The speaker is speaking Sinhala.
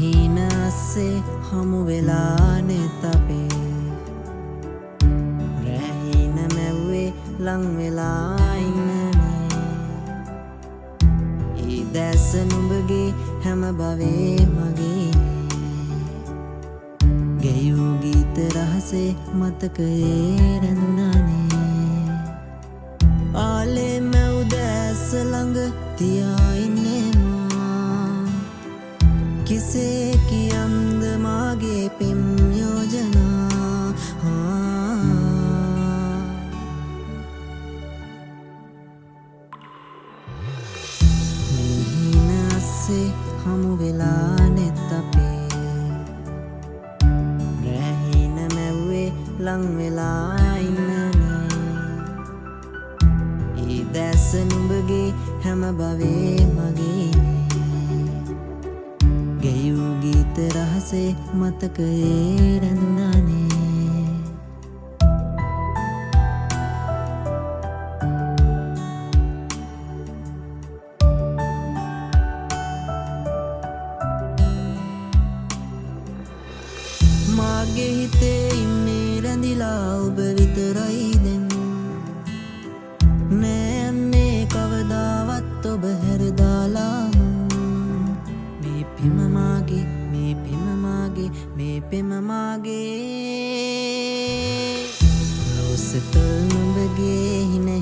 හීනස්සේ හමු වෙලානෙත් අපේ රැහීන මැව්වේ ලං වෙලා ඉන්නනේ ඒ දැස නුඹගේ හැම භවේ මගේනේ ගැයූ ගීත රහසේ මතකයේ රැඳුනානේ ආලේ මැව් දැස ළඟ තියා ඉන්නේ किसे कियंद मागे पिम योजना मीनासे हम विलाने तपे रहीन मेवे लंग विला इन्नने ई දැස නුඹගේ හැම භවේ මගේනේ ගැයූ ගීත රහසේ මතකයේ රැඳුනානේ මාගේ හිතේ ඉන්නේ රැඳිලා ඔබ විතරයි දැන් නෑ යන්නේ කවදාවත් ඔබ හැරදාලා මේ පෙම මාගේ මේ පෙම මාගේ රෝසතල් නුඹගේ හින